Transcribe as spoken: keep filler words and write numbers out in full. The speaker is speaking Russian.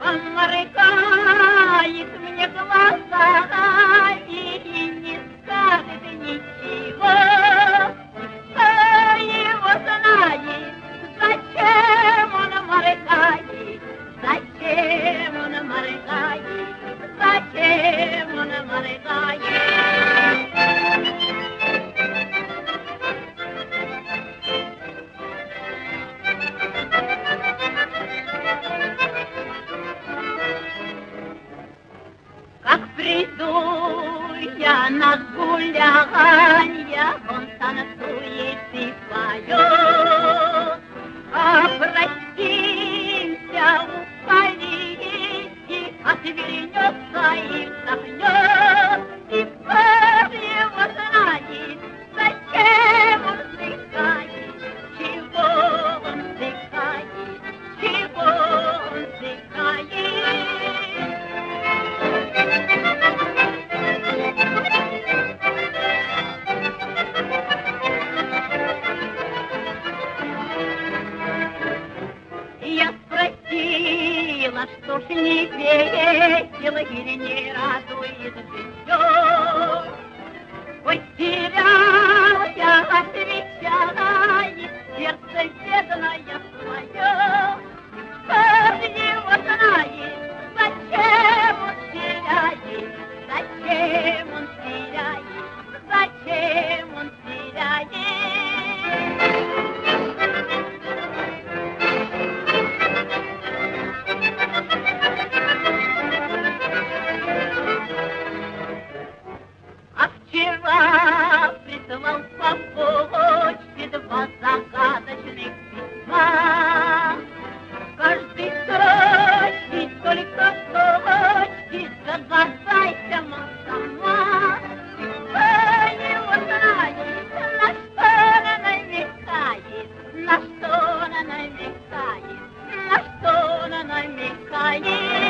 поморгает мне глаза и не скажет ничего. Кто его знает, зачем он моргает, зачем он моргает, зачем он моргает. Как приду я на гулянье, он танцует и поет. А простимся у калитки, отвернется и вздохнет. И кто его знает, зачем он вздыхает, чего он вздыхает, чего он вздыхает. Я спросила, что ж не весело или не радует житье. Потерял я, отвечает, сердце бедное свое. Кто его знает, зачем он теряет, зачем он теряет, зачем он теряет. А вчера прислал по почте два загадочных письма. В каждой строчке только точки, догадайся, мол, сама. Кто его знает, на что она намекает, на что она намекает, на что она намекает.